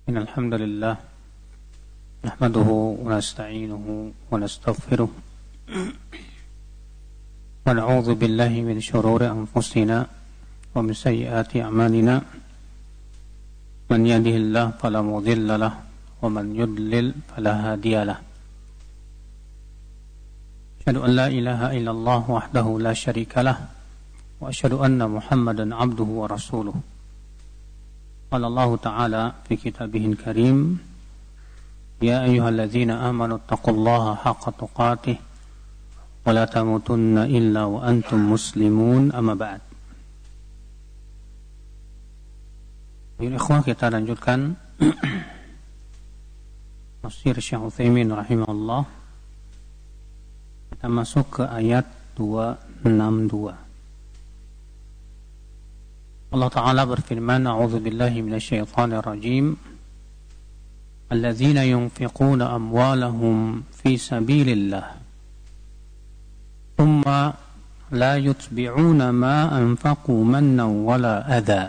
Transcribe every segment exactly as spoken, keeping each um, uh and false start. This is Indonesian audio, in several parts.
إن الحمد لله نحمده ونستعينه ونستغفره ونعوذ بالله من شرور أنفسنا ومن سيئات أعمالنا من يهده الله فلا مضل له ومن يضلل فلا هادي له أشهد أن لا إله إلا الله وحده لا شريك له وأشهد أن محمدا عبده ورسوله قال الله تعالى في كتابه الكريم يا أيها الذين آمنوا اتقوا الله حق تقاته ولا تموتن إلا وأنتم مسلمون أما بعد. Ya ikhwah, kita lanjutkan tafsir Syekh Utsaimin rahimahullah. Kita masuk ke ayat dua enam dua. Allah Ta'ala berfirman, A'udzu billahi minasyaitonir rajim. Alladzina yunfiquna amwalahum fi sabilillah thumma la yutbi'una ma anfaqu mannan wala adha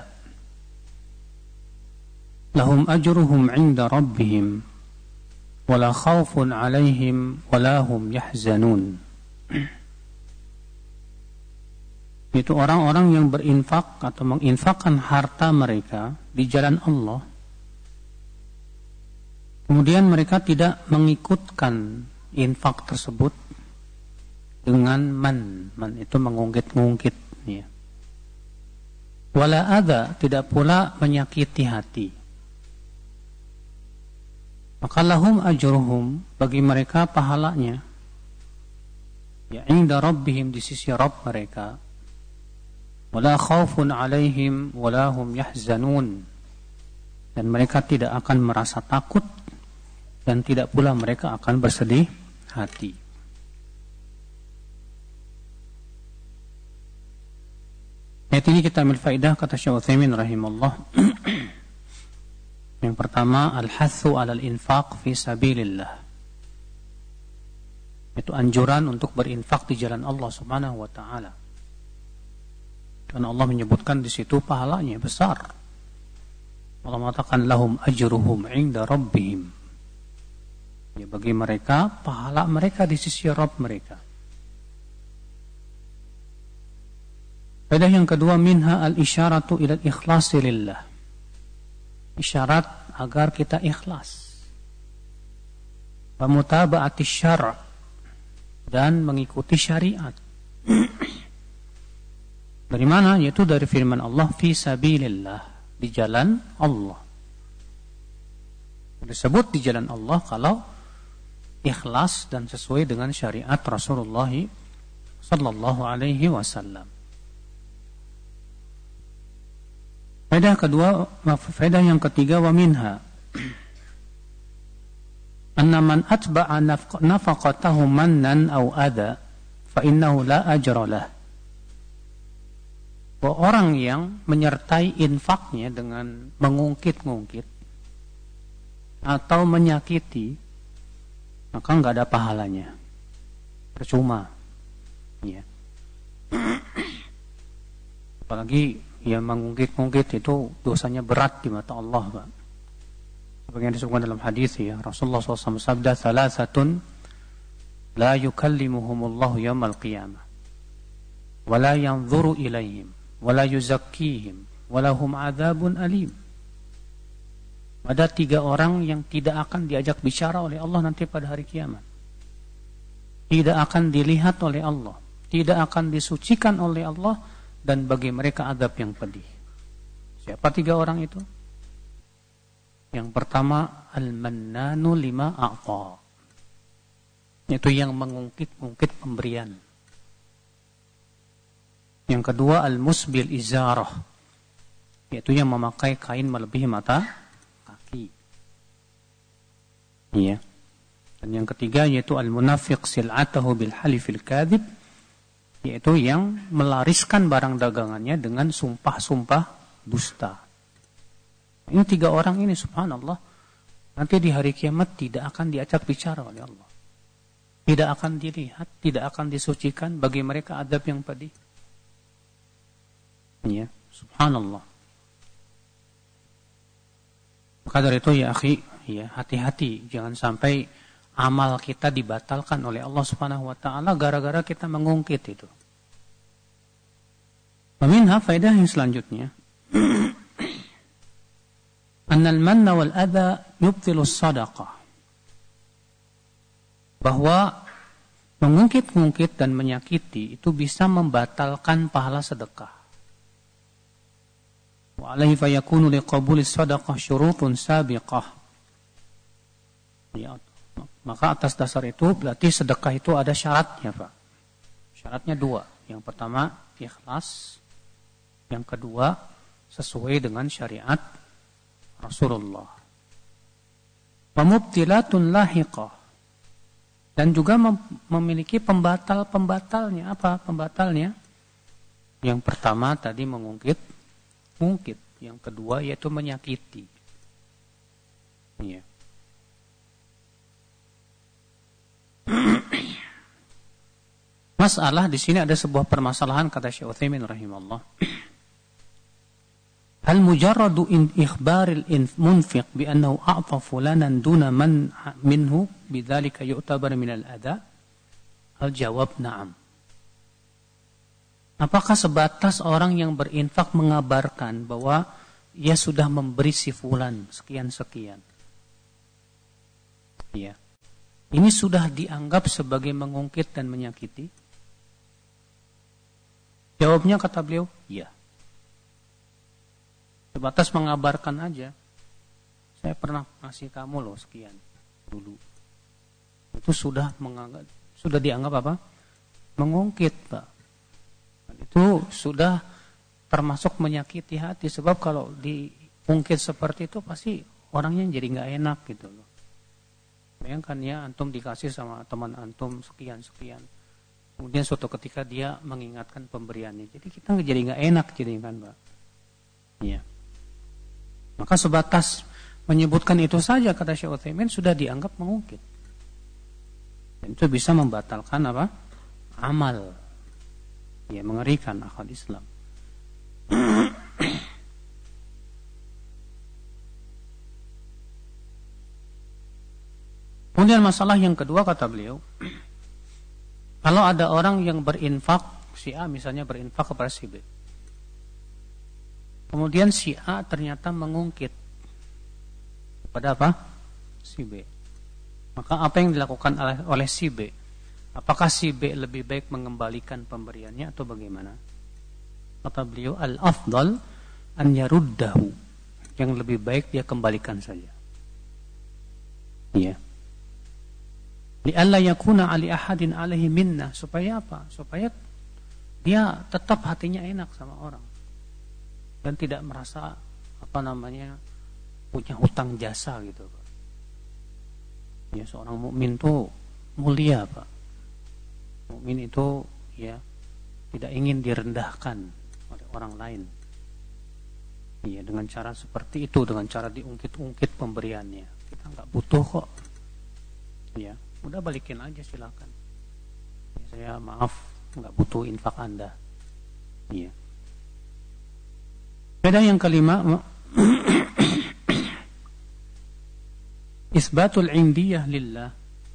lahum ajruhum 'inda rabbihim wala khaufun 'alaihim wala hum yahzanun. Itu orang-orang yang berinfak atau menginfakkan harta mereka di jalan Allah, kemudian mereka tidak mengikutkan infak tersebut dengan man, man itu mengungkit-ungkit, ya. Wala adha, tidak pula menyakiti hati. Maka lahum ajruhum, bagi mereka pahalanya, ya, inda rabbihim, di sisi Rabb mereka. Wala khaufun alaihim wala hum yahzanun, dan mereka tidak akan merasa takut dan tidak pula mereka akan bersedih hati. Ayat ini kita ambil faedah, kata Syekh Utsaimin rahimahullah. Yang pertama, al-hathu 'alal infaq fi sabilillah. Itu anjuran untuk berinfak di jalan Allah Subhanahu wa taala. Karena Allah menyebutkan di situ pahalanya besar. Allah mengatakan lahum ajruhum 'inda rabbihim. Ya, bagi mereka pahala mereka di sisi Rabb mereka. Faedah yang kedua, minha al-isyaratu ila al-ikhlasi lillah. Isyarat agar kita ikhlas. Wa mutaba'ati syara', dan mengikuti syariat. Dari mana? Yaitu dari firman Allah, fi sabilillah, di jalan Allah. Disebut di jalan Allah kalau ikhlas dan sesuai dengan syariat Rasulullah sallallahu alaihi wasallam. Faedah kedua, faedah yang ketiga, wa minha anna man atba'a nafaqatahu mannan aw adha fa innahu la ajra lah. Bahwa orang yang menyertai infaknya dengan mengungkit-ungkit atau menyakiti, maka nggak ada pahalanya, percuma, ya. Apalagi yang mengungkit-ungkit itu dosanya berat di mata Allah, Pak. Seperti yang disebutkan dalam hadis, ya, Rasulullah shallallahu alaihi wasallam sabda, salasatun la yukallimuhumullahu yawmal qiyamah wa la yanzuru ilaihim wala yuzakkihim walahum adzabun alim. Ada tiga orang yang tidak akan diajak bicara oleh Allah nanti pada hari kiamat, tidak akan dilihat oleh Allah, tidak akan disucikan oleh Allah, dan bagi mereka azab yang pedih. Siapa tiga orang itu? Yang pertama, al-mannanu lima a'ta, itu yang mengungkit-ungkit pemberian. Yang kedua, al-musbil izarah, yaitu yang memakai kain melebihi mata kaki. Iya. Dan yang ketiga, yaitu al-munafiq sil'atahu bil halifil kadhib, yaitu yang melariskan barang dagangannya dengan sumpah-sumpah dusta. Ini tiga orang ini, subhanallah, nanti di hari kiamat tidak akan diajak bicara oleh Allah, tidak akan dilihat, tidak akan disucikan, bagi mereka azab yang pedih. Ya, subhanallah. Maka dari itu ya akhi, ya hati-hati jangan sampai amal kita dibatalkan oleh Allah Subhanahu wa taala gara-gara kita mengungkit itu. Minha faedah yang selanjutnya annal manna wal adha yubtilu sadaqah, bahwa mengungkit-ungkit dan menyakiti itu bisa membatalkan pahala sedekah. Wa alaihi fayakunu liqabuli sadaqah syurutun sabiqah. Ya, maka atas dasar itu berarti sedekah itu ada syaratnya, Pak. Syaratnya dua. Yang pertama ikhlas, yang kedua sesuai dengan syariat Rasulullah. Wa mubtilatun lahiqah, dan juga mem- memiliki pembatal-pembatalnya. Apa pembatalnya? Yang pertama tadi mengungkit, mungkit. Yang kedua yaitu menyakiti. Iya. Masalah di sini ada sebuah permasalahan, kata Syekh Utsaimin rahimahullah. Hal mujarradu in ikhbaril munfiq bi annahu a'ta fulanan duna man minhu bidzalika yu'tabar min al-adha? Al jawab na'am. Apakah sebatas orang yang berinfak mengabarkan bahwa ia sudah memberi si fulan sekian-sekian? Iya. Ini sudah dianggap sebagai mengungkit dan menyakiti? Jawabnya kata beliau, iya. Sebatas mengabarkan aja. Saya pernah ngasih kamu loh sekian dulu. Itu sudah menganggap, sudah dianggap apa? Mengungkit, Pak. Itu sudah termasuk menyakiti hati. Sebab kalau diungkit seperti itu pasti orangnya jadi nggak enak gitu loh. Bayangkan ya, antum dikasih sama teman antum sekian-sekian. Kemudian suatu ketika dia mengingatkan pemberiannya. Jadi kita jadi nggak enak jadi kan, Pak. Iya. Maka sebatas menyebutkan itu saja, kata Syekh Utsaimin, sudah dianggap mengungkit. Dan itu bisa membatalkan apa? Amal. Ya, mengerikan akal Islam. Kemudian masalah yang kedua, kata beliau, kalau ada orang yang berinfak, si A misalnya berinfak kepada si B. Kemudian si A ternyata mengungkit kepada apa? Si B. Maka apa yang dilakukan oleh, oleh si B? Apakah si B lebih baik mengembalikan pemberiannya atau bagaimana? Kata beliau, al-afdal an yaruddahu. Yang lebih baik dia kembalikan saja. Iya. Li'alla yakuna ali ahadin alaihi minna. Supaya apa? Supaya dia tetap hatinya enak sama orang. Dan tidak merasa apa namanya punya hutang jasa gitu, Pak. Ya, seorang mukmin itu mulia, Pak. Mukmin itu ya tidak ingin direndahkan oleh orang lain. Iya, dengan cara seperti itu, dengan cara diungkit-ungkit pemberiannya. Kita nggak butuh kok. Ya, udah balikin aja silakan. Ya, saya maaf nggak butuh infak Anda. Iya. Beda yang kelima, isbatul indiyah lillah.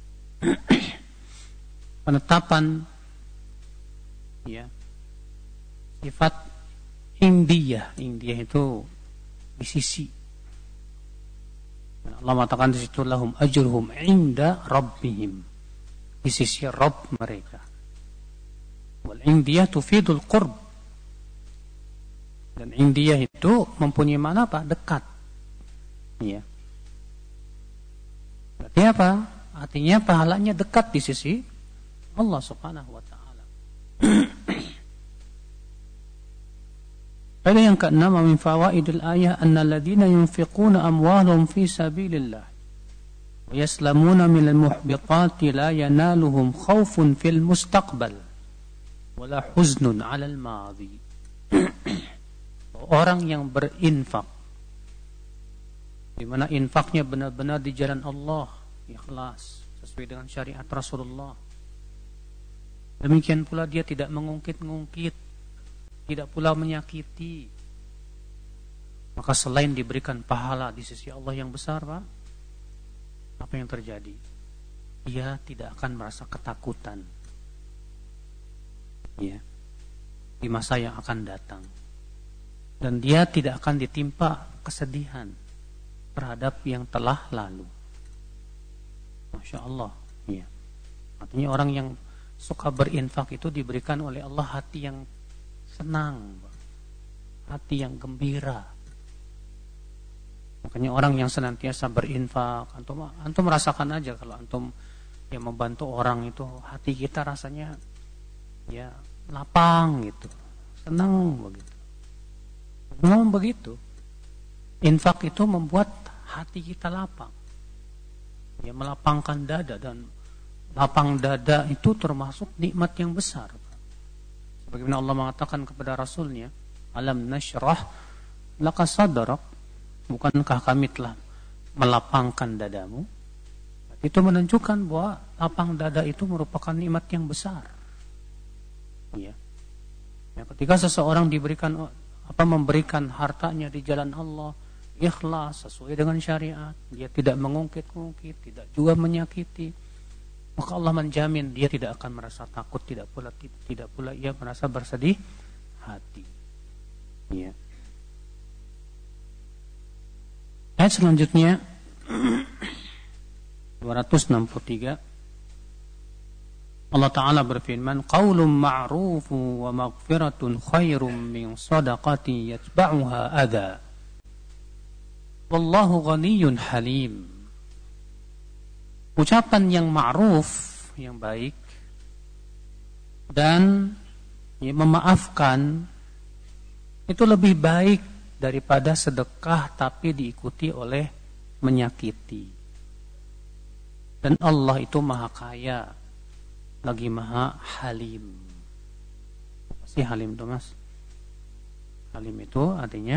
Penetapan ya sifat indiyah. Indiyah itu di sisi. Allah mengatakan di situ lahum ajruhum inda rabbihim, di sisi Rabb mereka. Wal indiyah tufidul qurb. Dan indiyah itu mempunyai mana apa? Dekat. Ya. Berarti apa? Artinya pahalanya dekat di sisi Allah Subhanahu wa taala. Pada yang keenam, min fawaidil ayah anna alladziina yunfiquna amwalahum fi sabilillah wa yaslamuna minal muhbiqati la yanaluhum khaufun fil mustaqbal wala huznun 'alal madhi. Orang yang berinfak, di mana infaknya benar-benar di jalan Allah, ikhlas, sesuai dengan syariat Rasulullah. Demikian pula dia tidak mengungkit-ungkit, tidak pula menyakiti. Maka selain diberikan pahala di sisi Allah yang besar, Pak, apa yang terjadi? Dia tidak akan merasa ketakutan, ya, di masa yang akan datang. Dan dia tidak akan ditimpa kesedihan terhadap yang telah lalu. Masya Allah, ya. Artinya orang yang suka berinfak itu diberikan oleh Allah hati yang senang, hati yang gembira. Makanya orang yang senantiasa berinfak, antum antum merasakan aja kalau antum yang membantu orang itu, hati kita rasanya ya lapang gitu, senang begitu. Memang begitu. Infak itu membuat hati kita lapang. Ya, melapangkan dada, dan lapang dada itu termasuk nikmat yang besar. Sebagaimana Allah mengatakan kepada Rasulnya, alam nashrah laka sadrak, bukankah kami telah melapangkan dadamu? Itu menunjukkan bahwa lapang dada itu merupakan nikmat yang besar. Ya. Ya, ketika seseorang diberikan apa memberikan hartanya di jalan Allah, ikhlas sesuai dengan syariat, dia tidak mengungkit-ungkit, tidak juga menyakiti, maka Allah menjamin dia tidak akan merasa takut, tidak pula tidak pula ia merasa bersedih hati. Ya. Ayat selanjutnya dua ratus enam puluh tiga, Allah Ta'ala berfirman, qaulun ma'rufun wa maghfiratun khairum min sadaqati yatba'uha adha wallahu ghaniyyun halim. Ucapan yang ma'ruf, yang baik, dan ya, memaafkan itu lebih baik daripada sedekah tapi diikuti oleh menyakiti. Dan Allah itu maha kaya lagi maha halim. Apa sih halim itu, Mas? Halim itu artinya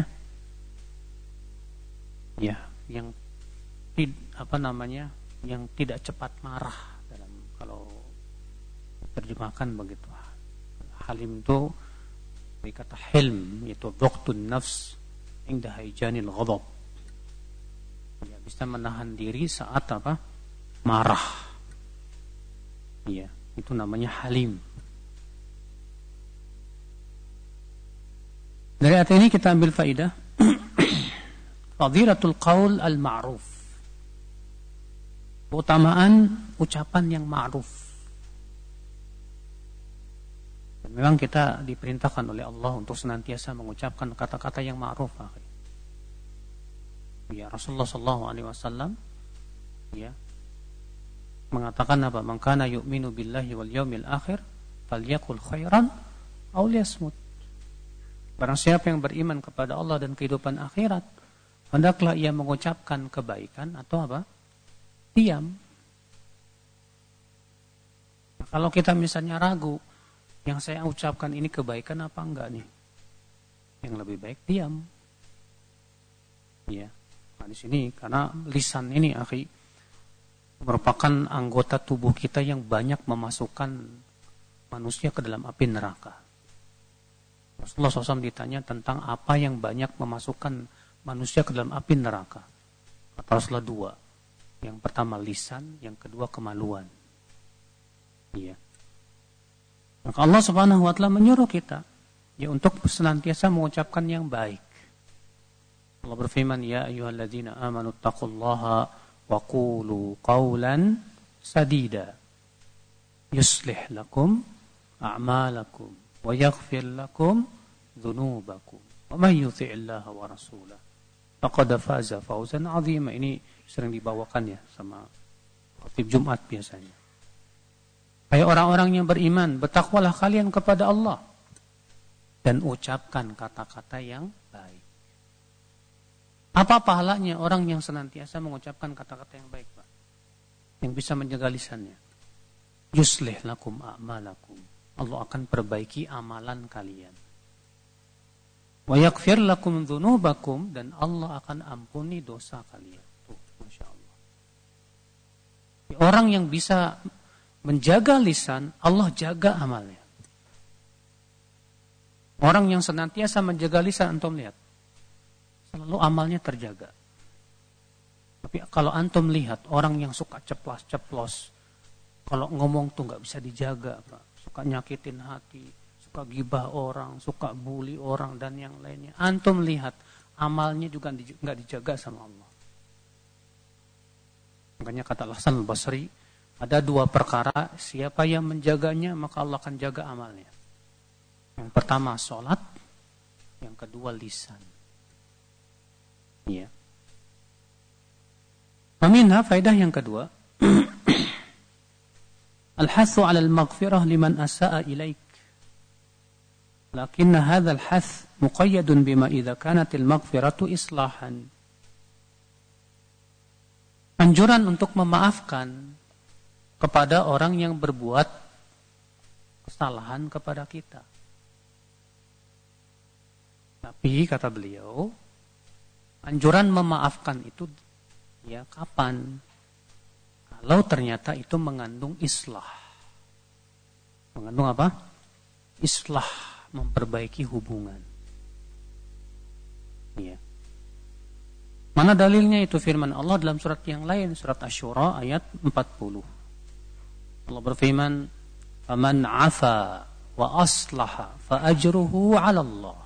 ya, yang apa namanya, yang tidak cepat marah, dalam kalau terjemahkan begitu. Halim itu dari kata hilm, yaitu dhaktun nafs inda haijanil ghadab. Ya, bisa menahan diri saat apa? Marah. Ya, itu namanya halim. Dari ayat ini kita ambil faidah fadilatul qaul al-ma'ruf, keutamaan ucapan yang ma'ruf. Dan memang kita diperintahkan oleh Allah untuk senantiasa mengucapkan kata-kata yang ma'ruf. Ya, Rasulullah sallallahu alaihi wasallam ya mengatakan apa? Man kana yu'minu billahi wal yawmil akhir falyaqul khairan aw liyasmut. Barang siapa yang beriman kepada Allah dan kehidupan akhirat, hendaklah ia mengucapkan kebaikan atau apa? Diam. Nah, kalau kita misalnya ragu, yang saya ucapkan ini kebaikan apa enggak nih? Yang lebih baik diam. Ya. Nah, di sini karena lisan ini, akhi, merupakan anggota tubuh kita yang banyak memasukkan manusia ke dalam api neraka. Rasulullah shallallahu alaihi wasallam ditanya tentang apa yang banyak memasukkan manusia ke dalam api neraka. Kata Rasulullah dua. Yang pertama lisan, yang kedua kemaluan. Iya. Maka Allah Subhanahu wa taala menyuruh kita ya untuk senantiasa mengucapkan yang baik. Allah berfirman, ya ayyuhalladzina amanu taqullaha wa qulu qawlan sadida yuslih lakum a'malakum wa yaghfir lakum dzunubakum wa may yuti'illaha wa rasulahu faqad faza fawzan 'azima. Ini sering dibawakan ya sama khotib Jumat biasanya. Hai orang-orang yang beriman, bertakwalah kalian kepada Allah dan ucapkan kata-kata yang baik. Apa pahalanya orang yang senantiasa mengucapkan kata-kata yang baik, Pak? Yang bisa menjaga lisannya. Yuslih lakum a'malakum. Allah akan perbaiki amalan kalian. Wa yaghfir lakum dzunubakum, dan Allah akan ampuni dosa kalian. Tuh, Masya Allah. Orang yang bisa menjaga lisan, Allah jaga amalnya. Orang yang senantiasa menjaga lisan, antum lihat. selalu amalnya terjaga. Tapi kalau antum lihat orang yang suka ceplas-ceplos, kalau ngomong tuh nggak bisa dijaga, Pak. Suka nyakitin hati, suka gibah orang, suka bully orang dan yang lainnya. Antum lihat amalnya juga nggak dijaga sama Allah. Makanya kata Hasan al-Basri, ada dua perkara, siapa yang menjaganya maka Allah akan jaga amalnya. Yang pertama sholat, yang kedua lisan. Ya. Peminha faedah yang kedua, al-hathu 'ala al-maghfirah liman asa'a ilaik. Lakinna hadha al-hath muqayyadun bima idza kanat al-maghfiratu islahan. Anjuran untuk memaafkan kepada orang yang berbuat kesalahan kepada kita. Tapi kata beliau, anjuran memaafkan itu ya kapan? Kalau ternyata itu mengandung islah. Mengandung apa? Islah, memperbaiki hubungan. Ya. Mana dalilnya itu firman Allah dalam surat yang lain, surat Asy-Syura ayat empat puluh. Allah berfirman, "Faman 'afa wa aslaha fa ajruhu 'ala Allah."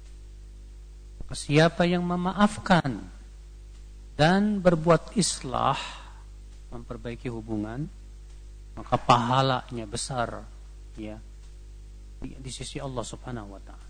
Siapa yang memaafkan dan berbuat islah, memperbaiki hubungan, maka pahalanya besar ya di, di sisi Allah Subhanahu wa taala.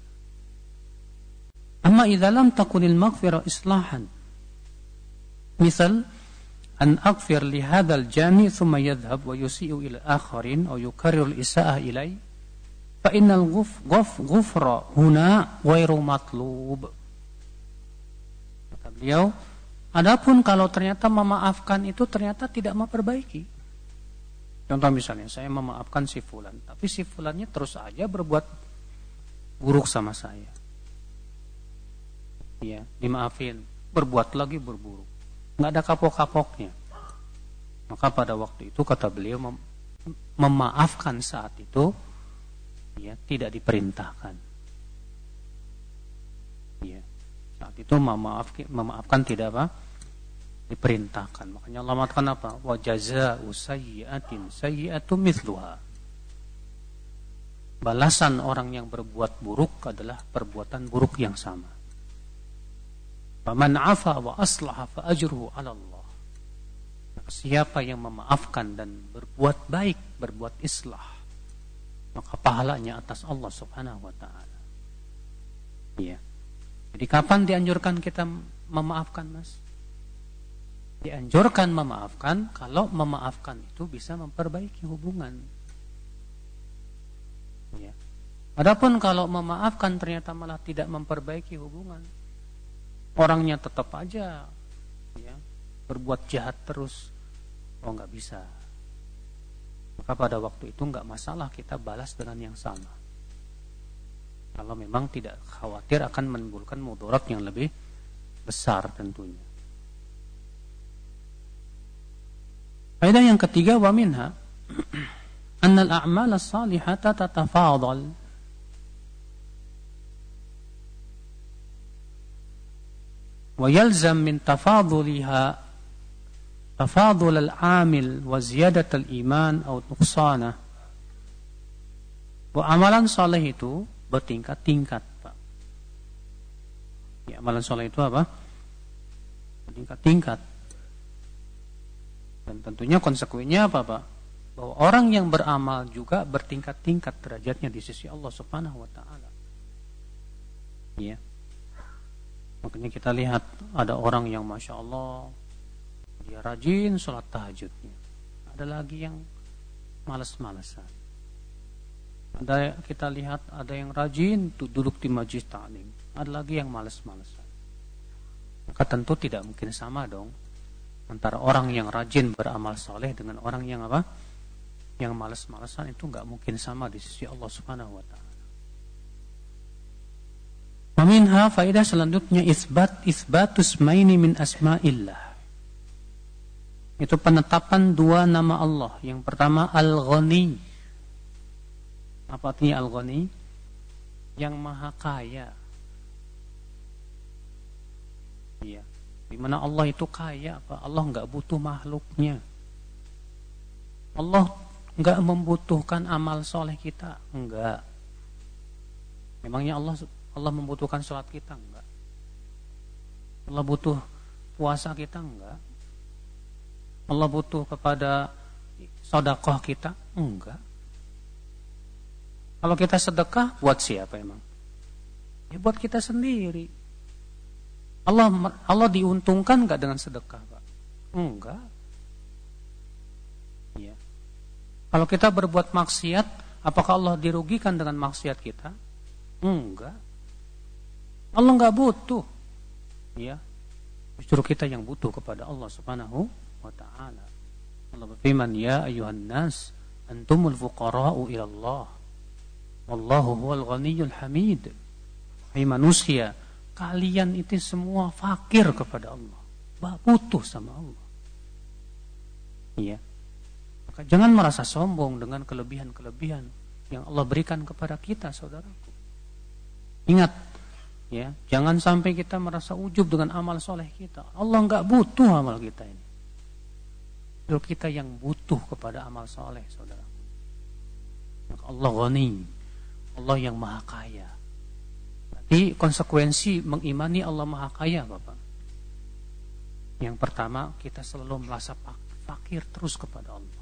Amma idza lam takunil maghfirah islahan, misal an aghfir li hadzal jani thumma yadhhab wa yusi'u ila akharin aw yukarrir al-isa'ah ilai fa innal ghuf ghuf ghufra huna ghairu matlub. Kata beliau, adapun kalau ternyata memaafkan itu ternyata tidak memperbaiki. Contoh misalnya, saya memaafkan si fulan, tapi si fulannya terus aja berbuat buruk sama saya. Ya, dimaafin, berbuat lagi berburuk. Nggak ada kapok-kapoknya. Maka pada waktu itu kata beliau mem- memaafkan saat itu ya tidak diperintahkan. Ya. Saat itu memaafkan, memaafkan tidak apa? Diperintahkan. Makanya Allah mengatakan apa? Wa jazaa'u sayyi'atin sayyi'atu mithluha. Balasan orang yang berbuat buruk adalah perbuatan buruk yang sama. Faman 'afa wa aslaha fa ajruhu 'ala Allah. Siapa yang memaafkan dan berbuat baik, berbuat islah, maka pahalanya atas Allah Subhanahu wa taala. Iya. Jadi kapan dianjurkan kita memaafkan, Mas? Dianjurkan memaafkan kalau memaafkan itu bisa memperbaiki hubungan. Ya. Adapun kalau memaafkan ternyata malah tidak memperbaiki hubungan, orangnya tetap aja ya, berbuat jahat terus, oh nggak bisa. Maka pada waktu itu nggak masalah kita balas dengan yang sama. Kalau memang tidak khawatir akan menimbulkan mudarat yang lebih besar tentunya. Faedah yang ketiga, wa minha anna al-a'mal as-salihata tatafadhal wa yalzam min tafadhuliha tafadhul al-'amil wa ziyadat al-iman aw nuqsanah. Wa amalan saleh itu bertingkat-tingkat, Pak. Ya, amalan saleh itu apa? Bertingkat-tingkat. Dan tentunya konsekuensinya apa, Pak? Bahwa orang yang beramal juga bertingkat-tingkat derajatnya di sisi Allah Subhanahu wa taala. Ya. Makanya kita lihat ada orang yang Masya Allah dia rajin sholat tahajudnya. Ada lagi yang malas-malasan. Ada kita lihat ada yang rajin duduk di majlis ta'lim, ada lagi yang malas-malasan. Maka tentu tidak mungkin sama dong antara orang yang rajin beramal saleh dengan orang yang apa? Yang malas-malasan, itu enggak mungkin sama di sisi Allah Subhanahu wa taala. Wa minha faedah selanjutnya isbat isbatus maini min asma'illah. Itu penetapan dua nama Allah. Yang pertama Al-Ghani. Apa artinya Al-Ghani? Yang maha kaya. Iya. Di mana Allah itu kaya, Pak. Allah nggak butuh makhluknya. Allah nggak membutuhkan amal soleh kita, enggak. Memangnya Allah Allah membutuhkan sholat kita, enggak. Allah butuh puasa kita, enggak. Allah butuh kepada sedekah kita, enggak. Kalau kita sedekah, buat siapa emang? Ya buat kita sendiri. Allah Allah diuntungkan enggak dengan sedekah, Pak? Enggak. Ya. Kalau kita berbuat maksiat, apakah Allah dirugikan dengan maksiat kita? Enggak. Allah enggak butuh. Ya. Justru kita yang butuh kepada Allah Subhanahu wa taala. Allah berfirman, "Ya ayyuhan nas, antumul fuqara'u ila Allah. Wallahu huwal ghaniyyul hamid." Hai manusia, kalian itu semua fakir kepada Allah. Butuh sama Allah. Iya. Maka jangan merasa sombong dengan kelebihan-kelebihan yang Allah berikan kepada kita, saudaraku. Ingat, ya, jangan sampai kita merasa ujub dengan amal soleh kita. Allah nggak butuh amal kita ini. Itu kita yang butuh kepada amal soleh, saudara. Maka Allah Ghani, Allah yang maha kaya. Berarti konsekuensi mengimani Allah maha kaya, Bapak. Yang pertama, kita selalu merasa fakir terus kepada Allah.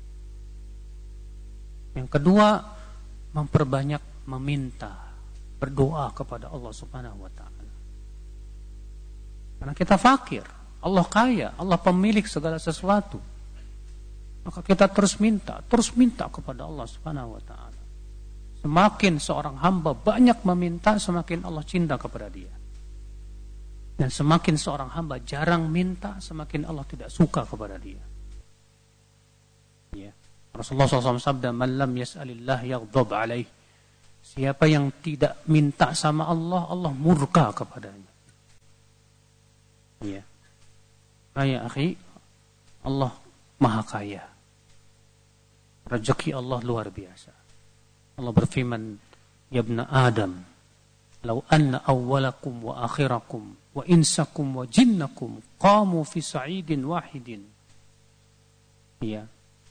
Yang kedua, memperbanyak meminta, berdoa kepada Allah Subhanahu wa taala. Karena kita fakir, Allah kaya, Allah pemilik segala sesuatu. Maka kita terus minta, terus minta kepada Allah Subhanahu wa taala. Semakin seorang hamba banyak meminta, semakin Allah cinta kepada dia. Dan semakin seorang hamba jarang minta, semakin Allah tidak suka kepada dia. Ya. Rasulullah shallallahu alaihi wasallam sabda, "Man lam yas'alillah yaghdab alaih." Siapa yang tidak minta sama Allah, Allah murka kepadanya. Ya. Kaya akhi, Allah maha kaya. Rezeki Allah luar biasa. Allah berfirman, "Ya ibna Adam, law anna awwalakum wa akhirakum wa insakum wa jinnakum qamu fi sa'idin wahidin." Ya.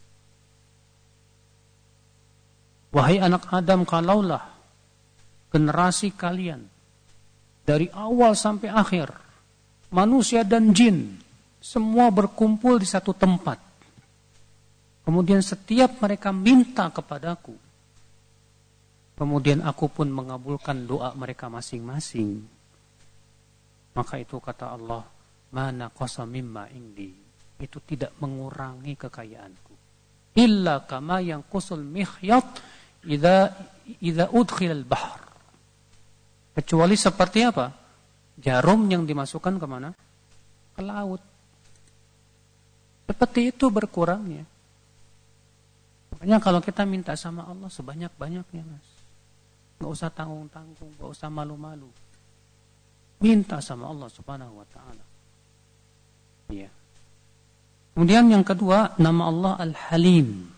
Wahai anak Adam, kalaulah generasi kalian dari awal sampai akhir, manusia dan jin, semua berkumpul di satu tempat. Kemudian setiap mereka minta kepadaku. Kemudian aku pun mengabulkan doa mereka masing-masing. Maka itu kata Allah, "Mana qasa mimma indi." Itu tidak mengurangi kekayaanku. Illa kama yanqusul mikhyat idza idza udkhila al-bahr. Kecuali seperti apa? Jarum yang dimasukkan ke mana? Ke laut. Seperti itu berkurangnya. Makanya kalau kita minta sama Allah sebanyak-banyaknya, Mas. Enggak usah tanggung-tanggung, enggak usah malu-malu. Minta sama Allah Subhanahu wa taala. Iya. Kemudian yang kedua, nama Allah Al-Halim.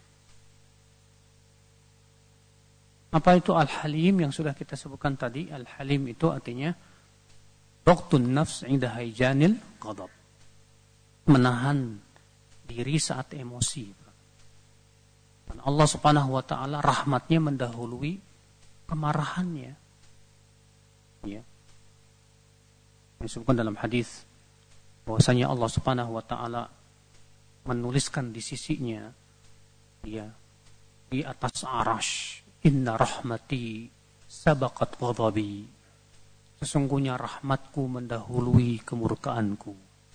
Apa itu Al-Halim yang sudah kita sebutkan tadi? Al-Halim itu artinya Raqtun nafs 'inda haijanil ghadab. Menahan diri saat emosi. Dan Allah Subhanahu wa taala rahmatnya mendahului kemarahannya. Ya. Disebutkan dalam hadis bahwasanya Allah Subhanahu wa taala menuliskan di sisinya, ya, di atas arasy, "Inna rahmati sabaqat ghadabi." Sesungguhnya rahmatku mendahului kemurkaanku.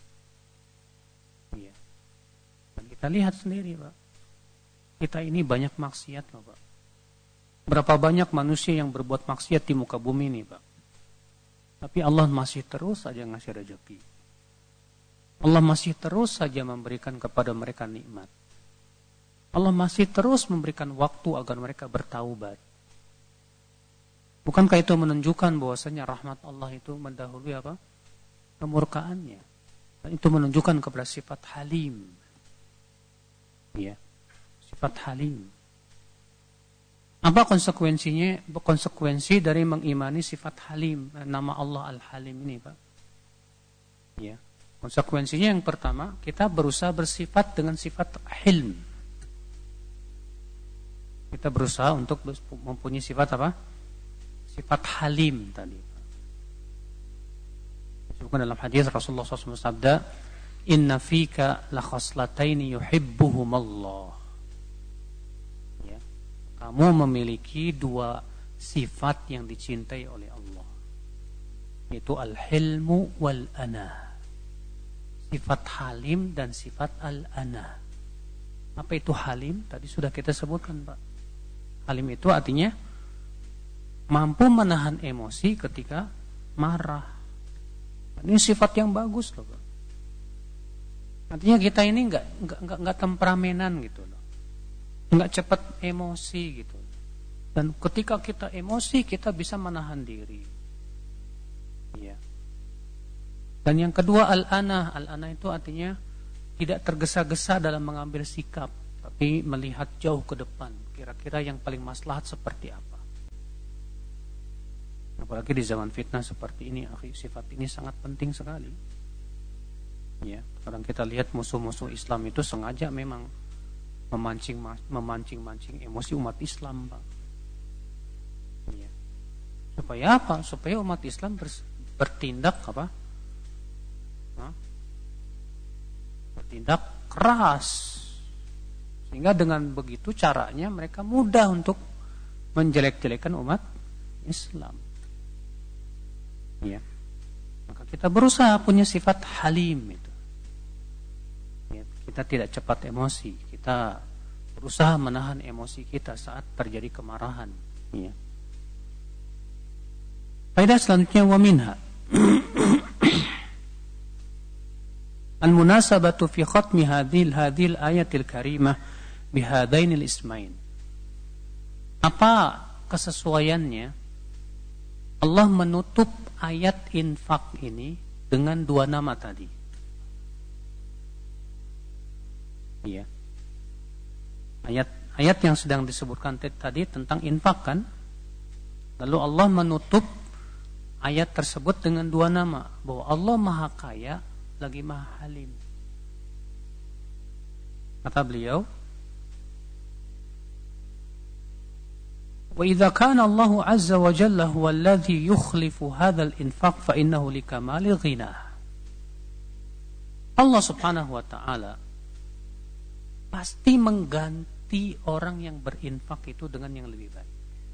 Ya. Dan kita lihat sendiri, Pak. Kita ini banyak maksiat, Pak. Berapa banyak manusia yang berbuat maksiat di muka bumi ini, Pak. Tapi Allah masih terus saja ngasih rezeki. Allah masih terus saja memberikan kepada mereka nikmat. Allah masih terus memberikan waktu agar mereka bertaubat. Bukankah itu menunjukkan bahwasanya rahmat Allah itu mendahului apa? Kemurkaannya. Dan itu menunjukkan kepada sifat halim. Ya. Sifat halim. Apa konsekuensinya? Konsekuensi dari mengimani sifat halim, nama Allah Al-Halim ini, Pak. Ya. Konsekuensinya yang pertama, kita berusaha bersifat dengan sifat hilm. Kita berusaha untuk mempunyai sifat apa? Sifat halim tadi. Disebutkan dalam hadis Rasulullah shallallahu alaihi wasallam sabda, "Inna fika la khoslataini yuhibbuhumallah." Ya. Kamu memiliki dua sifat yang dicintai oleh Allah, yaitu al-hilmu wal-ana. Sifat halim dan sifat al-ana. Apa itu halim? Tadi sudah kita sebutkan, Pak. Halim itu artinya mampu menahan emosi ketika marah. Ini sifat yang bagus loh, Pak. Artinya kita ini nggak nggak nggak nggak temperamenan gitu loh, nggak cepat emosi gitu. Dan ketika kita emosi, kita bisa menahan diri. Ya. Dan yang kedua al-ana, al-ana itu artinya tidak tergesa-gesa dalam mengambil sikap, tapi melihat jauh ke depan. Kira-kira yang paling maslahat seperti apa? Apalagi di zaman fitnah seperti ini, akhi, sifat ini sangat penting sekali. Ya, kadang kita lihat musuh-musuh Islam itu sengaja memang memancing memancing-mancing emosi umat Islam, Pak. Ya. Supaya apa? Supaya umat Islam bertindak apa? Hah? Bertindak keras. Sehingga dengan begitu caranya mereka mudah untuk menjelek-jelekan umat Islam. Ya. Maka kita berusaha punya sifat halim itu. Ya, kita tidak cepat emosi. Kita berusaha menahan emosi kita saat terjadi kemarahan. Ya. Faedah selanjutnya wa minha. Al-munasabatu fi khatmi hadhil hadhil ayatil karimah bihadainil ismain. Apa kesesuaiannya Allah menutup ayat infak ini dengan dua nama tadi? Iya. Ayat ayat yang sedang disebutkan tadi tentang infak kan? Lalu Allah menutup ayat tersebut dengan dua nama, bahwa Allah Maha Kaya lagi Maha Halim. Kata beliau, wa idza kana Allah azza wa jalla huwa alladhi yukhlifu hadzal infaq fa innahu likamali ghina. Allah Subhanahu wa taala pasti mengganti orang yang berinfak itu dengan yang lebih baik.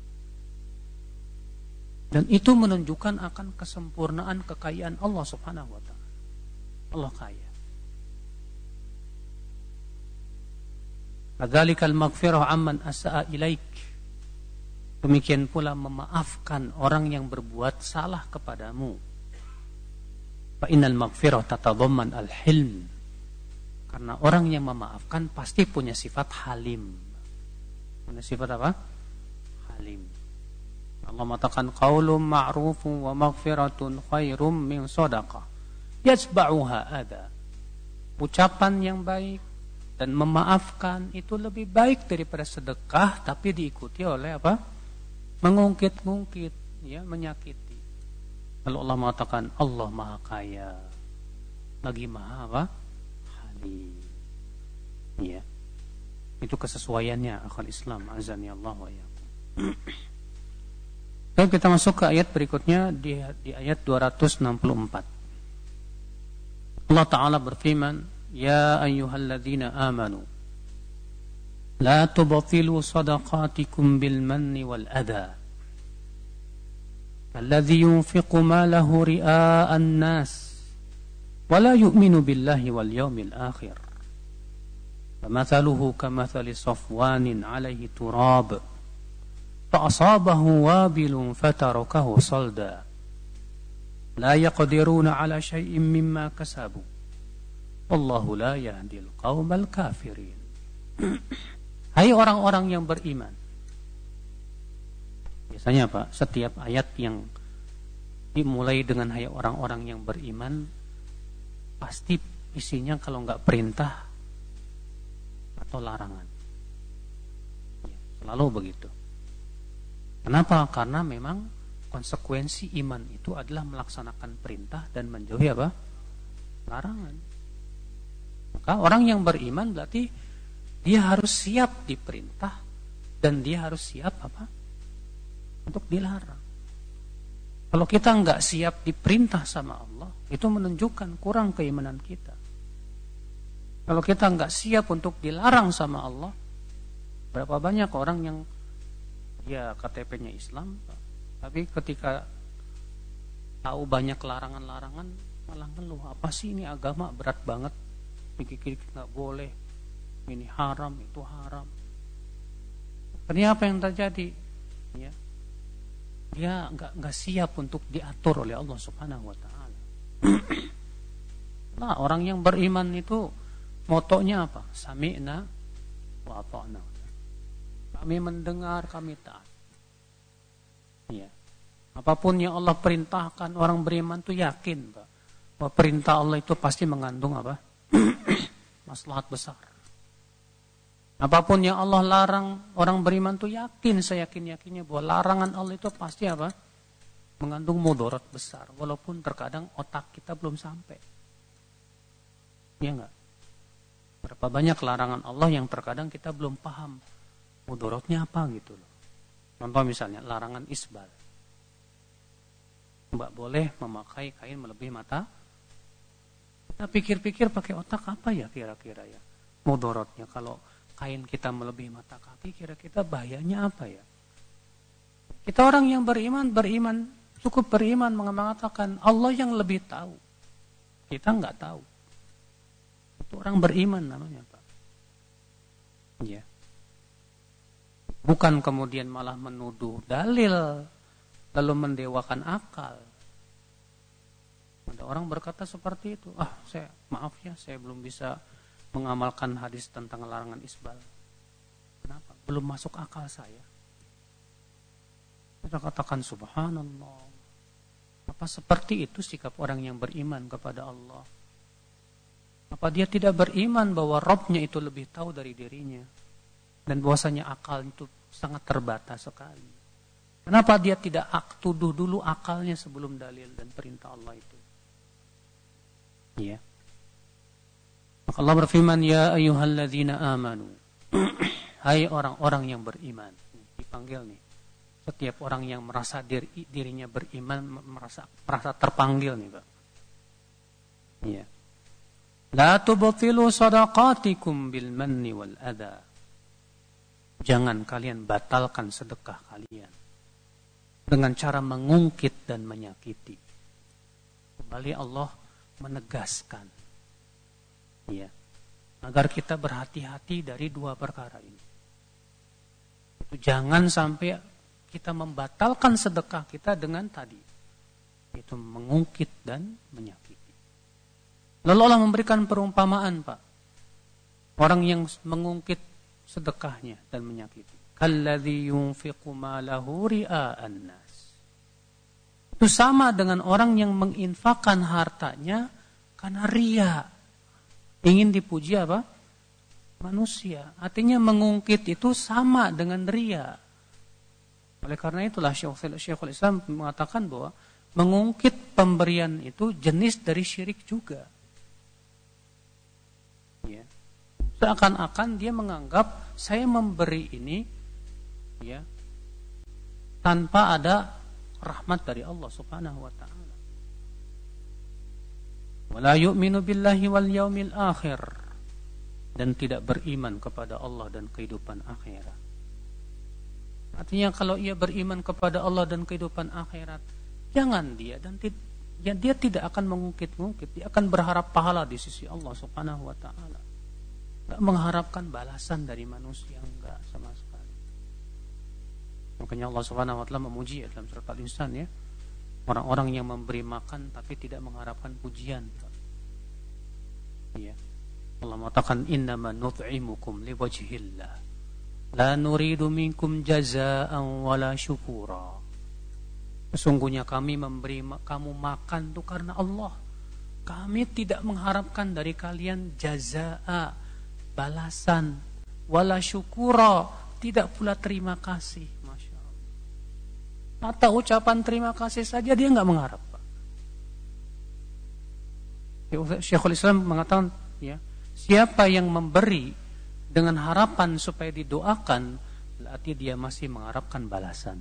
Dan itu menunjukkan akan kesempurnaan kekayaan Allah Subhanahu wa taala. Allah kaya. Kadzalikal maghfirah amman asaa ilaik. Demikian pula memaafkan orang yang berbuat salah kepadamu. Fa innal maghfirah tatadamman al-hilm. Karena orang yang memaafkan pasti punya sifat halim. Punya sifat apa? Halim. Allah mengatakan qaulun ma'rufun wa maghfiratun khairum min shadaqah yasba'uha adha. Ucapan yang baik dan memaafkan itu lebih baik daripada sedekah tapi diikuti oleh apa? Mengungkit-ungkit, ya, menyakiti. Lalu Allah mengatakan Allah Maha Kaya lagi Maha apa? Halim. Ya. Itu kesesuaiannya akal Islam, azani Allah wa iyyakum. Baik, kita masuk ke ayat berikutnya di, di ayat dua ratus enam puluh empat. Allah Ta'ala berfirman, Ya ayyuhalladzina amanu La tubatilu sadaqatikum bil manni wal adha Alladhi yunfiqu malahu ri'a'an nas Wa la yu'minu billahi wal yawmil akhir Famathaluhu kamathali safwanin alaihi turab فأصابه وابل فتركه صلدا لا يقدرون على شيء مما كسبوا والله لا يهدي القوم الكافرين. Hai orang-orang yang beriman. Biasanya Pak, setiap ayat yang dimulai dengan hai orang-orang yang beriman pasti isinya kalau enggak perintah atau larangan. Ya, selalu begitu. Kenapa? Karena memang konsekuensi iman itu adalah melaksanakan perintah dan menjauhi apa? larangan. Maka orang yang beriman berarti dia harus siap diperintah dan dia harus siap apa? Untuk dilarang. Kalau kita nggak siap diperintah sama Allah, itu menunjukkan kurang keimanan kita. Kalau kita nggak siap untuk dilarang sama Allah, berapa banyak orang yang ya K T P-nya Islam, tapi ketika tahu banyak larangan-larangan malah ngeluh, apa sih ini agama berat banget, dikit-dikit nggak boleh, ini haram, itu haram. Ternyata apa yang terjadi? Ya, dia nggak nggak siap untuk diatur oleh Allah Subhanahu Wa Taala. Nah, orang yang beriman itu motonya apa? Sami'na wa ata'na. Kami mendengar, kami taat. Ya. Apapun yang Allah perintahkan, orang beriman itu yakin, Pak, bahwa perintah Allah itu pasti mengandung apa? Maslahat besar. Apapun yang Allah larang, orang beriman itu yakin, saya yakin-yakinnya bahwa larangan Allah itu pasti apa? Mengandung mudarat besar, walaupun terkadang otak kita belum sampai. Ya enggak? Berapa banyak larangan Allah yang terkadang kita belum paham mudaratnya apa gitu loh. Contoh misalnya larangan isbal. Mbak boleh memakai kain melebihi mata. Kita pikir-pikir pakai otak apa ya kira-kira ya mudaratnya kalau kain kita melebihi mata kaki, kira-kira bahayanya apa ya? Kita orang yang beriman, beriman cukup beriman mengatakan Allah yang lebih tahu. Kita nggak tahu. Itu orang beriman namanya, Pak. Ya. Bukan kemudian malah menuduh dalil lalu mendewakan akal. Ada orang berkata seperti itu. Ah, saya maaf ya, saya belum bisa mengamalkan hadis tentang larangan isbal. Kenapa? Belum masuk akal saya. Kita katakan subhanallah. Apa seperti itu sikap orang yang beriman kepada Allah? Apa dia tidak beriman bahwa Rabb-nya itu lebih tahu dari dirinya? Dan bahwasanya akal itu sangat terbatas sekali. Kenapa dia tidak tuduh dulu akalnya sebelum dalil dan perintah Allah itu? Ya. Allah berfirman, ya ayyuhalladzina amanu. Hai orang-orang yang beriman. Dipanggil nih. Setiap orang yang merasa diri, dirinya beriman merasa merasa terpanggil nih, Pak. Iya. La tubtilu shadaqatikum bil manni wal adha. Jangan kalian batalkan sedekah kalian dengan cara mengungkit dan menyakiti. Kembali Allah menegaskan, ya, agar kita berhati-hati dari dua perkara ini. Jangan sampai kita membatalkan sedekah kita dengan tadi, itu mengungkit dan menyakiti. Lalu Allah memberikan perumpamaan, Pak, orang yang mengungkit sedekahnya dan menyakiti. Kalladzi yunfiqu malahu ria'an nas. Itu sama dengan orang yang menginfakkan hartanya karena ria. Ingin dipuji apa? Manusia. Artinya mengungkit itu sama dengan ria. Oleh karena itulah Syekhul Islam mengatakan bahwa mengungkit pemberian itu jenis dari syirik juga. Ya. Seakan-akan dia menganggap saya memberi ini ya tanpa ada rahmat dari Allah Subhanahu wa taala. Wala yu'minu billahi wal yaumil akhir, dan tidak beriman kepada Allah dan kehidupan akhirat. Artinya kalau ia beriman kepada Allah dan kehidupan akhirat, jangan dia dan tid- ya, dia tidak akan mengungkit-ungkit, dia akan berharap pahala di sisi Allah Subhanahu wa taala. Enggak mengharapkan balasan dari manusia, enggak sama sekali. Makanya Allah Subhanahu wa taala memuji dalam surat Al-Insan ya, orang-orang yang memberi makan tapi tidak mengharapkan pujian. Ya. Allah mengatakan innama nut'imukum liwajhillah la nuridu minkum jazaa'an wala syukura. Sesungguhnya kami memberi kamu makan itu karena Allah. Kami tidak mengharapkan dari kalian jazaa'a, balasan, wala syukura, tidak pula terima kasih. Masya Allah. Mata ucapan terima kasih saja dia nggak mengharap, Pak. Syekhul Islam mengatakan, ya, siapa yang memberi dengan harapan supaya didoakan, berarti dia masih mengharapkan balasan.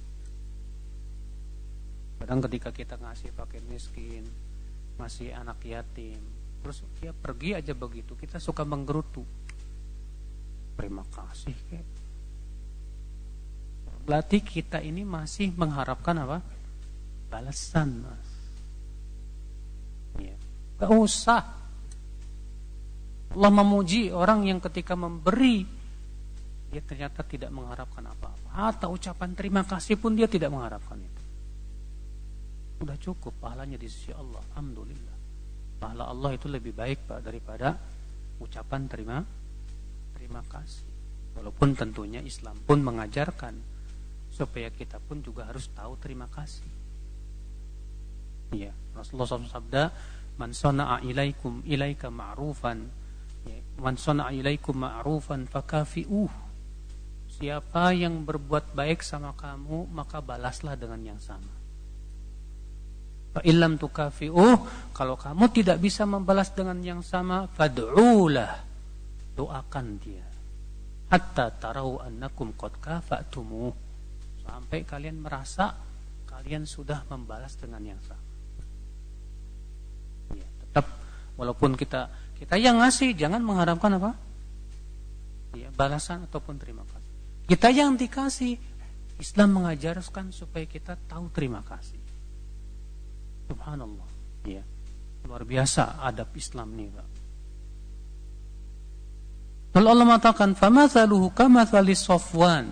Kadang ketika kita ngasih fakir miskin, ngasih anak yatim, terus dia pergi aja begitu, kita suka menggerutu. Terima kasih. Berarti kita ini masih mengharapkan apa? Balasan, Mas. Ya. Gak usah. Allah memuji orang yang ketika memberi, dia ternyata tidak mengharapkan apa-apa. Atau ucapan terima kasih pun dia tidak mengharapkan itu. Sudah cukup pahalanya di sisi Allah. Alhamdulillah. Pahala Allah itu lebih baik, Pak, daripada ucapan terima terima kasih. Walaupun tentunya Islam pun mengajarkan supaya kita pun juga harus tahu terima kasih. Ya, Rasulullah shallallahu alaihi wasallam sabda, "Man sana'a ilaikum ilaika ma'rufan, ya, man sana'a ilaikum ma'rufan fakafi'uh." Siapa yang berbuat baik sama kamu, maka balaslah dengan yang sama. Fa illam tukafi'uh, kalau kamu tidak bisa membalas dengan yang sama, fad'ulah, doakan dia. Hatta tarau annakum qad kafa'tumuh, sampai kalian merasa kalian sudah membalas dengan yang sama. Ya, tetap walaupun kita kita yang ngasih, jangan mengharapkan apa? Ya, balasan ataupun terima kasih. Kita yang dikasih, Islam mengajarkan supaya kita tahu terima kasih. Subhanallah, ya, luar biasa adab Islam nih, Pak. Lalu Allah mengatakan, "Famathaluhu kamathali Safwan."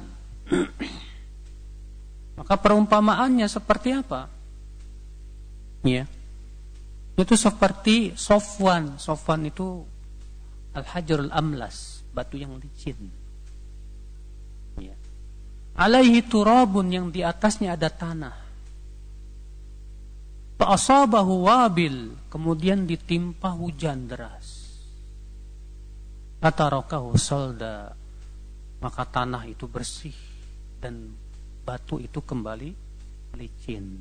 Maka perumpamaannya seperti apa? Ya, itu seperti Safwan. Safwan itu al-hajarul amlas, batu yang licin. Ya. Alaihi turabun, yang di atasnya ada tanah. Fa'asabahu wabil, kemudian ditimpa hujan deras. Fatarakahu salda, maka tanah itu bersih dan batu itu kembali licin.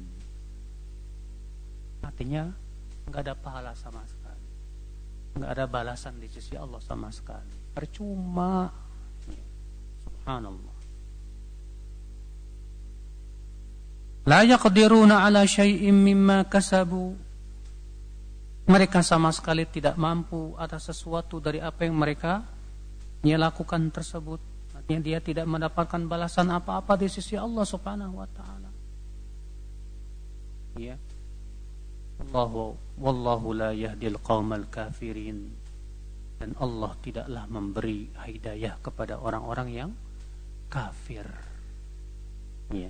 Artinya nggak ada pahala sama sekali, nggak ada balasan di sisi Allah sama sekali, percuma. Subhanallah. La yaqdiruna ala syai'im mimma kasabu. Mereka sama sekali tidak mampu atas sesuatu dari apa yang mereka dia lakukan tersebut. Artinya dia tidak mendapatkan balasan apa-apa di sisi Allah Subhanahu wa taala. Ya. Allahu wallahu la yahdil qaumal kafirin. Dan Allah tidaklah memberi hidayah kepada orang-orang yang kafir. Ya.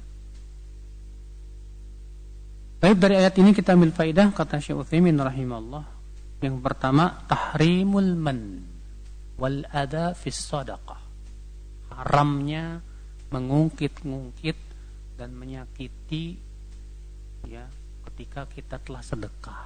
Baik, dari ayat ini kita ambil faidah, kata Syekh Utsaimin rahimahullah. Yang pertama, tahrimul man wal adha fis shadaqah. Haramnya mengungkit-ungkit dan menyakiti, ya, ketika kita telah sedekah.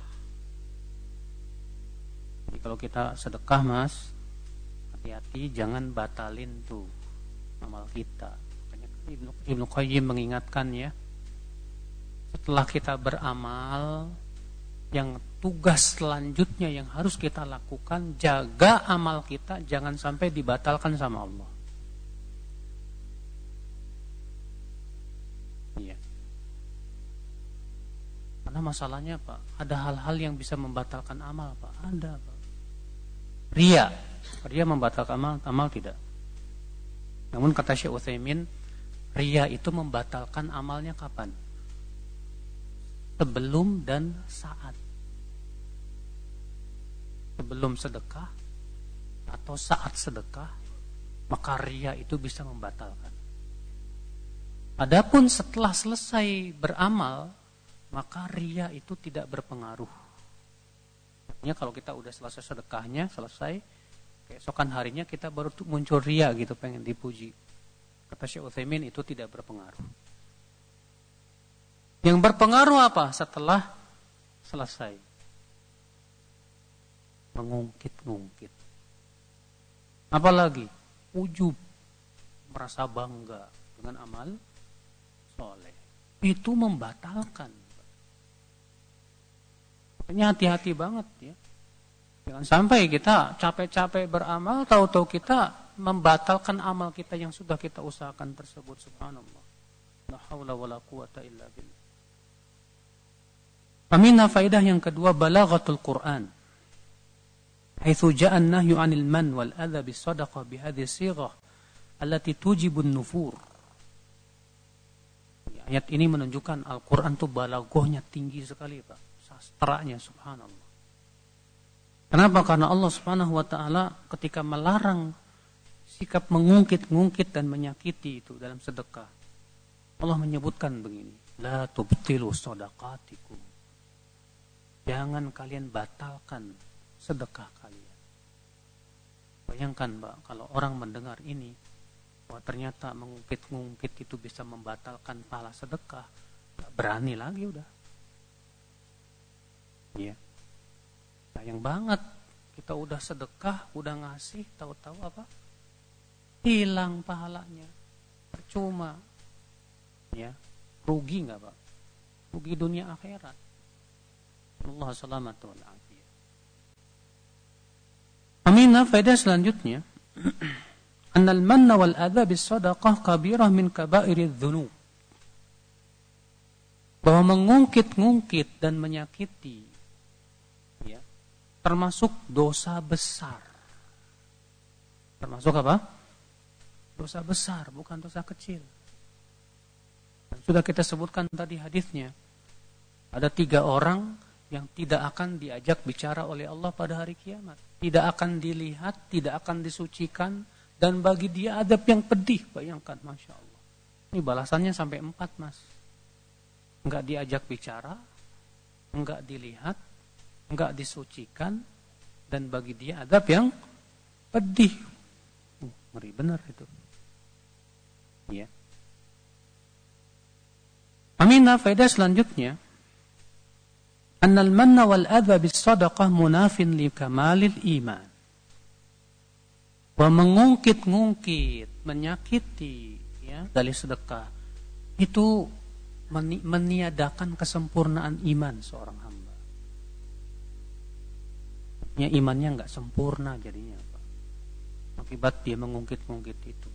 Jadi kalau kita sedekah, Mas, hati-hati jangan batalin tuh amal kita. Makanya Ibnu Ibnu Qayyim mengingatkan, ya, setelah kita beramal, yang tugas selanjutnya yang harus kita lakukan, jaga amal kita jangan sampai dibatalkan sama Allah. Iya. Karena masalahnya, Pak, ada hal-hal yang bisa membatalkan amal, Pak. Ada, Pak. Ria, ria membatalkan amal, amal tidak. Namun kata Syekh Utsaimin, ria itu membatalkan amalnya kapan? Sebelum dan saat. Sebelum sedekah atau saat sedekah, maka ria itu bisa membatalkan. Adapun setelah selesai beramal, maka ria itu tidak berpengaruh. Artinya kalau kita udah selesai sedekahnya, selesai, keesokan harinya kita baru muncul ria gitu, pengen dipuji. Kata Syekh Utsaimin, itu tidak berpengaruh. Yang berpengaruh apa? Setelah selesai. Mengungkit-ungkit. Apalagi? Ujub. Merasa bangga dengan amal soleh. Itu membatalkan. Makanya hati-hati banget, ya. Jangan sampai kita capek-capek beramal, tahu-tahu kita membatalkan amal kita yang sudah kita usahakan tersebut. Subhanallah. La haula wala quwata illa billah. Faminha faidah yang kedua, balaghatul Quran. Haitsu ja'a an-nahyu 'anil man wal adza bis shadaqah bi hadhihi sighah allati tujibun nufur. Ayat ini menunjukkan Al-Quran itu balaghahnya tinggi sekali, Pak. Sastranya, subhanallah. Kenapa? Karena Allah subhanahu wa ta'ala ketika melarang sikap mengungkit-ngungkit dan menyakiti itu dalam sedekah, Allah menyebutkan begini, la tubtilu shadaqatikum. Jangan kalian batalkan sedekah kalian. Bayangkan, Pak, kalau orang mendengar ini, bahwa ternyata mengungkit-ngungkit itu bisa membatalkan pahala sedekah, gak berani lagi udah. Iya. Sayang banget, kita udah sedekah, udah ngasih, tahu-tahu apa? Hilang pahalanya, percuma. Ya, rugi nggak, Pak? Rugi dunia akhirat. Allah salamatu wal afiyah. Aminah, faedah selanjutnya. Annal manna wal adza bis shadaqah kabirah min kabairidz dzunub. Bahwa mengungkit-ngungkit dan menyakiti, ya, termasuk dosa besar. Termasuk apa? Dosa besar, bukan dosa kecil. Dan sudah kita sebutkan tadi hadisnya. Ada tiga orang yang tidak akan diajak bicara oleh Allah pada hari kiamat. Tidak akan dilihat, tidak akan disucikan, dan bagi dia adab yang pedih. Bayangkan, Masya Allah. Ini balasannya sampai empat, Mas. Enggak diajak bicara, enggak dilihat, enggak disucikan, dan bagi dia adab yang pedih. Uh, ngeri benar itu. Ya. Aminah, faedah selanjutnya. Annal manna wal adza bis sadaqah munafin li kamalil iman. Bahwa mengungkit-ngungkit, menyakiti, ya, dari sedekah itu meni- meniadakan kesempurnaan iman seorang hamba. Ya, imannya nggak sempurna jadinya, Pak. Akibat dia mengungkit-ngungkit itu.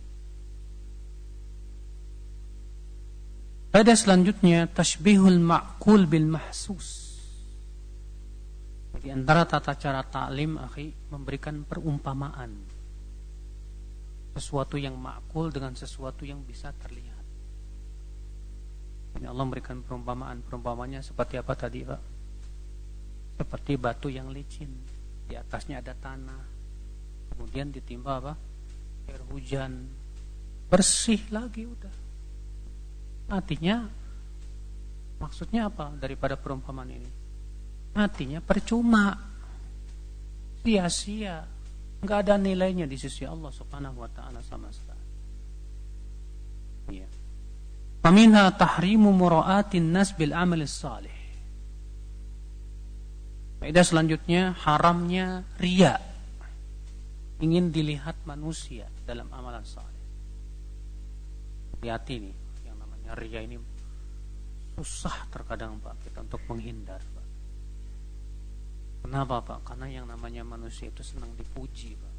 Pada selanjutnya, tashbihul ma'kul bil mahsus. Di antara tata cara taklim, akhi, memberikan perumpamaan. Sesuatu yang ma'kul dengan sesuatu yang bisa terlihat. Ini Allah memberikan perumpamaan-perumpamannya seperti apa tadi, Pak? Seperti batu yang licin, di atasnya ada tanah, kemudian ditimpa apa? Air hujan, bersih lagi udah. Artinya, maksudnya apa daripada perumpamaan ini? Artinya percuma, sia-sia. Enggak ada nilainya di sisi Allah Subhanahu wa taala sama sekali. Iya. Faminha tahrimu mura'atin nas bil amal salih. Faedah selanjutnya, haramnya riya. Ingin dilihat manusia dalam amalan saleh. Hati-hati nih, yang namanya riya ini susah terkadang, Pak, kita untuk menghindar, Pak. Kenapa, Pak? Karena yang namanya manusia itu senang dipuji, Pak.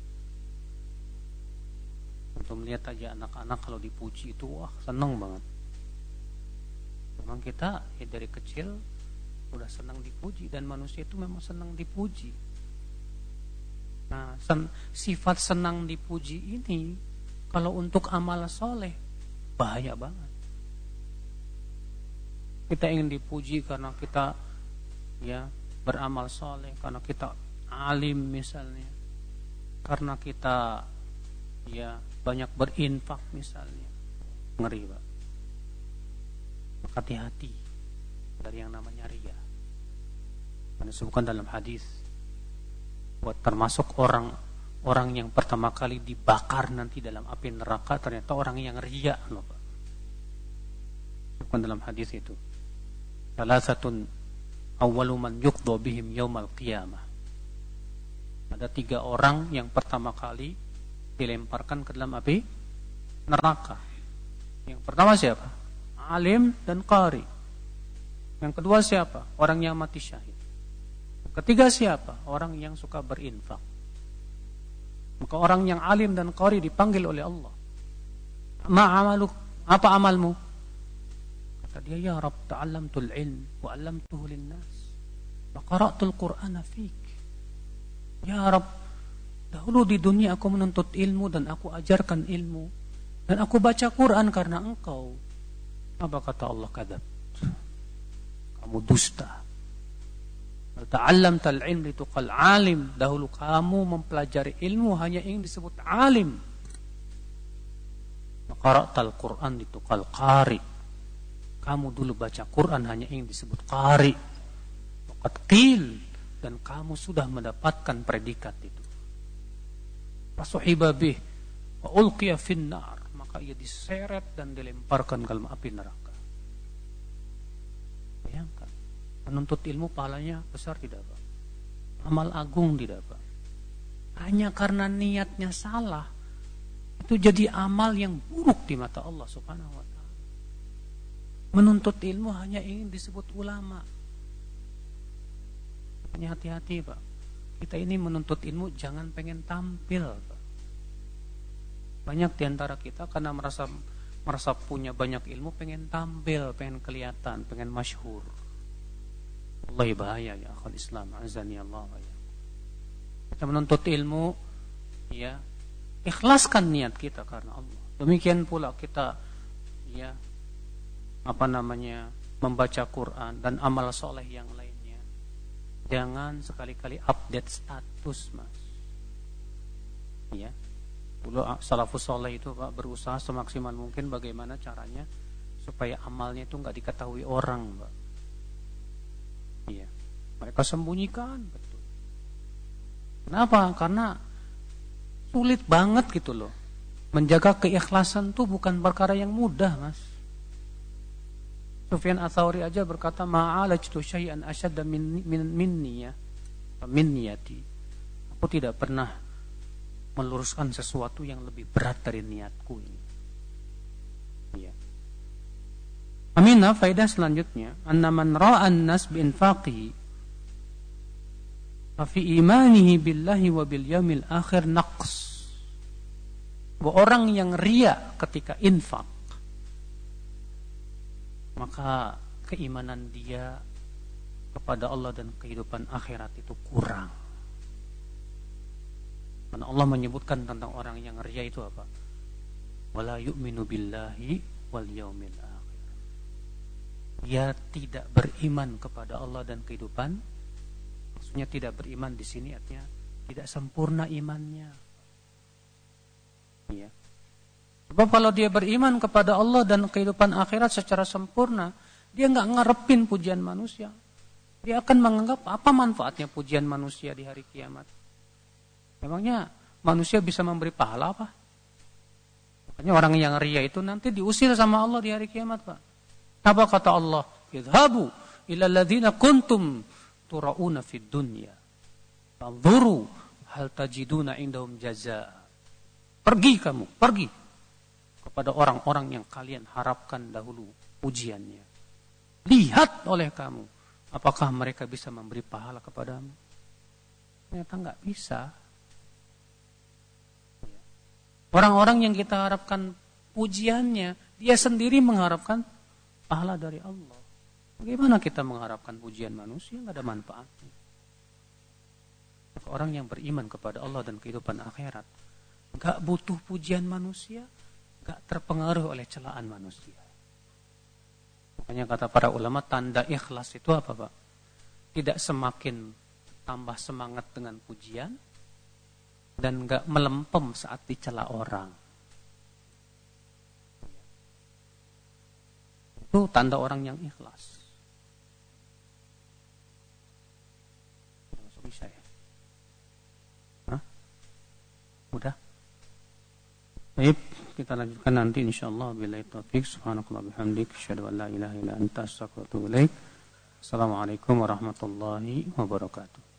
Untuk melihat aja anak-anak kalau dipuji itu, wah, senang banget. Memang kita ya dari kecil udah senang dipuji, dan manusia itu memang senang dipuji. Nah, sen- sifat senang dipuji ini kalau untuk amal soleh bahaya banget. Kita ingin dipuji karena kita ya beramal soleh, karena kita alim misalnya, karena kita ya banyak berinfak misalnya. Ngeri, Pak. Hati-hati dari yang namanya riya. Karena disebutkan dalam hadis, buat termasuk orang orang yang pertama kali dibakar nanti dalam api neraka ternyata orang yang riya, loh, Pak. Disebutkan dalam hadis itu. Salah satu awwalu man yuqda bihim yaumal qiyamah. Ada tiga orang yang pertama kali dilemparkan ke dalam api neraka. Yang pertama siapa? Alim dan qari. Yang kedua siapa? Orang yang mati syahid. Ketiga siapa? Orang yang suka berinfak. Maka orang yang alim dan qari dipanggil oleh Allah. Ma'amaluk, apa amalmu? Kata dia, ya Rabb, ta'allamtul ilm wa 'allamtuhu linnas. Wa qara'tul Qur'ana fik. Ya Rabb, dahulu di dunia aku menuntut ilmu dan aku ajarkan ilmu dan aku baca Quran karena engkau. Apa kata Allah? Kadzab. Kamu dusta. Ta'allamtal ilm lituqal alim. Dahulu kamu mempelajari ilmu hanya ingin disebut alim. Qara'tal Qur'an lituqal qari. Kamu dulu baca Quran hanya ingin disebut qari. Waqad qil, dan kamu sudah mendapatkan predikat itu. Fasuhiba bih wa ulqiya finnar, maka ia diseret dan dilemparkan ke dalam api neraka. Bayangkan, menuntut ilmu pahalanya besar tidak, Pak? Amal agung tidak, Pak? Hanya karena niatnya salah, itu jadi amal yang buruk di mata Allah Subhanahu wa taala. Menuntut ilmu hanya ingin disebut ulama. Hanya hati-hati, Pak. Kita ini menuntut ilmu jangan pengen tampil, Pak. Banyak di antara kita karena merasa merasa punya banyak ilmu pengen tampil, pengen kelihatan, pengen masyhur. Wallahi bahaya ya akhul Islam, azani Allah ya. Kita menuntut ilmu, ya, ikhlaskan niat kita karena Allah. Demikian pula kita, ya, apa namanya, membaca Quran dan amal soleh yang lainnya. Jangan sekali-kali update status, Mas. Ya, dulu salafus soleh itu, Pak, berusaha semaksimal mungkin bagaimana caranya supaya amalnya itu nggak diketahui orang, Pak. Iya, mereka sembunyikan, betul. Kenapa? Karena sulit banget gitu loh. Menjaga keikhlasan tuh bukan perkara yang mudah, Mas. Sufyan Ats-Tsauri aja berkata, ma'alajtu syai'an asyadda min min minni ya. Min niyati. Aku tidak pernah meluruskan sesuatu yang lebih berat dari niatku ini. Iya. Aminah, faedah selanjutnya, anna man ra'an nas bi infaqihi fa fi imanihi billahi wa bil yaumil akhir naqs. Bahwa orang yang riya ketika infak, maka keimanan dia kepada Allah dan kehidupan akhirat itu kurang. Karena Allah menyebutkan tentang orang yang riya itu apa? Wala yu'minu billahi wal yaumil akhir. Dia tidak beriman kepada Allah dan kehidupan. Maksudnya tidak beriman di sini artinya tidak sempurna imannya. Ya. Sebab kalau dia beriman kepada Allah dan kehidupan akhirat secara sempurna, dia nggak ngarepin pujian manusia. Dia akan menganggap apa manfaatnya pujian manusia di hari kiamat. Memangnya manusia bisa memberi pahala apa? Makanya orang yang riya itu nanti diusir sama Allah di hari kiamat, Pak. Apa kata Allah? Idhabu ila alladzina kuntum turauna fid dunya. Fanzuru hal tajiduna indahum jazaa. Pergi kamu, pergi kepada orang-orang yang kalian harapkan dahulu pujiannya. Lihat oleh kamu, apakah mereka bisa memberi pahala kepadamu? Ternyata enggak bisa. Orang-orang yang kita harapkan pujiannya, dia sendiri mengharapkan pahala dari Allah. Bagaimana kita mengharapkan pujian manusia? Tidak ada manfaatnya. Orang yang beriman kepada Allah dan kehidupan akhirat, gak butuh pujian manusia, gak terpengaruh oleh celaan manusia. Makanya kata para ulama, tanda ikhlas itu apa, Pak? Tidak semakin tambah semangat dengan pujian dan gak melempem saat dicela orang. Itu tanda orang yang ikhlas. Masuk bisa ya? Hah? Udah? Baik, kita lanjutkan nanti insyaallah. Billahi taufiq. Subhanakallah bihamdik. Asyhadu an la ilaha illa anta astaghfiruka wa atubu ilaik. Assalamualaikum warahmatullahi wabarakatuh.